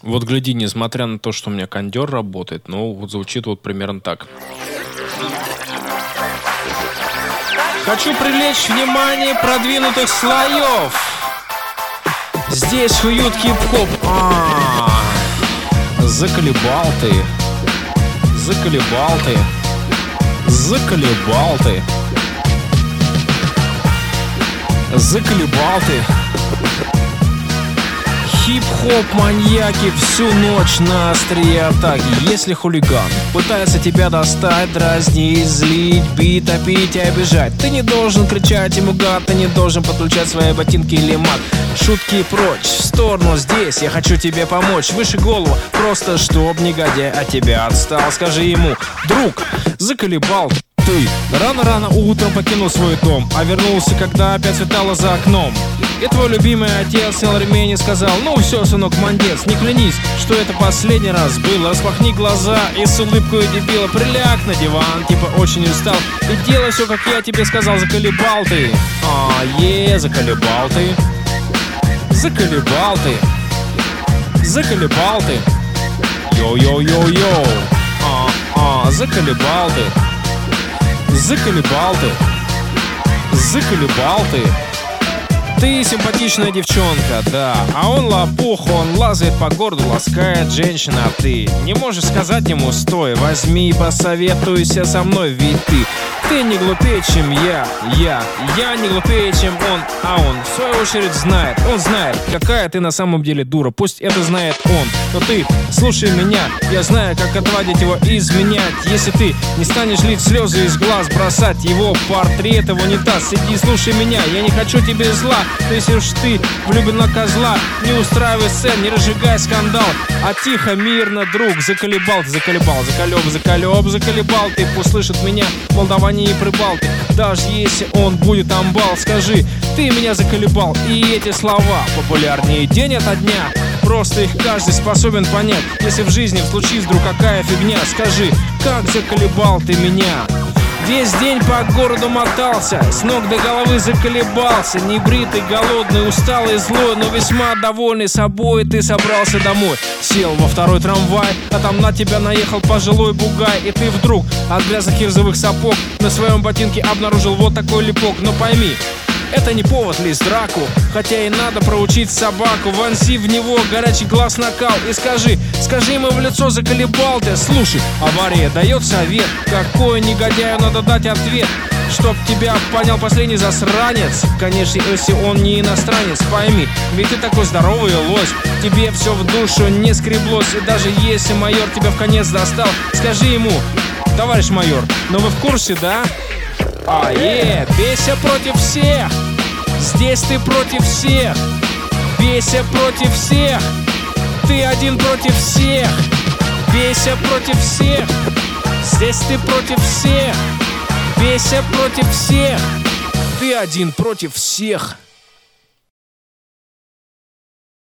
Вот гляди, несмотря на то, что у меня кондер работает, но вот звучит вот примерно так. Хочу привлечь внимание продвинутых слоев. Здесь хуют хип-хоп. Заколебал ты. Заколебал ты. Заколебал ты. Заколебал ты. Хип-хоп маньяки всю ночь на острие атаки. Если хулиган пытается тебя достать, дразнить, злить, бить, топить и обижать, ты не должен кричать ему гад, ты не должен подключать свои ботинки или мат. Шутки прочь, в сторону, здесь я хочу тебе помочь. Выше голову, просто чтоб негодяй от тебя отстал. Скажи ему: друг, заколебал ты. Рано-рано утром покинул свой дом, а вернулся, когда опять светало за окном. И твой любимый отец снял ремень и сказал: ну все, сынок, мандец, не клянись, что это последний раз было. Распахни глаза и с улыбкой дебила приляг на диван, типа очень устал, и делай все, как я тебе сказал. Заколебал ты. Заколебал ты. Заколебал ты. Заколебал ты. Йоу-йоу-йоу-йоу. Заколебал ты. Заколебал ты. Заколебал ты. Ты симпатичная девчонка, да, а он лопух, он лазает по городу, ласкает женщин, а ты не можешь сказать ему: стой, возьми и посоветуйся со мной, ведь ты не глупее, чем я не глупее, чем он, а он в свою очередь знает, он знает, какая ты на самом деле дура, пусть это знает он, но ты слушай меня, я знаю, как отводить его и изменять. Если ты не станешь лить слезы из глаз, бросать его портрет в унитаз, сиди, слушай меня, я не хочу тебе зла. Но если уж ты влюблен на козла, не устраивай сцен, не разжигай скандал, а тихо, мирно, друг. Заколебал ты, заколебал, заколебал ты. Пусть слышит меня Молдаване и Прибалты, даже если он будет амбал. Скажи: ты меня заколебал. И эти слова популярнее день ото дня, просто их каждый способен понять. Если в жизни случись вдруг какая фигня, скажи: как заколебал ты меня. Весь день по городу мотался, с ног до головы заколебался. Небритый, голодный, усталый, злой, но весьма довольный собой, ты собрался домой. Сел во второй трамвай, а там на тебя наехал пожилой бугай. И ты вдруг от грязных кирзовых сапог на своем ботинке обнаружил вот такой липок. Но пойми, это не повод лезть в драку, хотя и надо проучить собаку. Вонзи в него горячий глаз накал и скажи ему в лицо: заколебал ты. Слушай, авария дает совет, какой негодяю надо дать ответ, чтоб тебя понял последний засранец. Конечно, если он не иностранец, пойми, ведь ты такой здоровый лось, тебе все в душу не скреблось. И даже если майор тебя в конец достал, скажи ему: товарищ майор, но вы в курсе, да? Бейся против всех. Здесь ты против всех. Бейся против всех. Ты один против всех. Бейся против всех. Здесь ты против всех. Бейся против всех. Ты один против всех.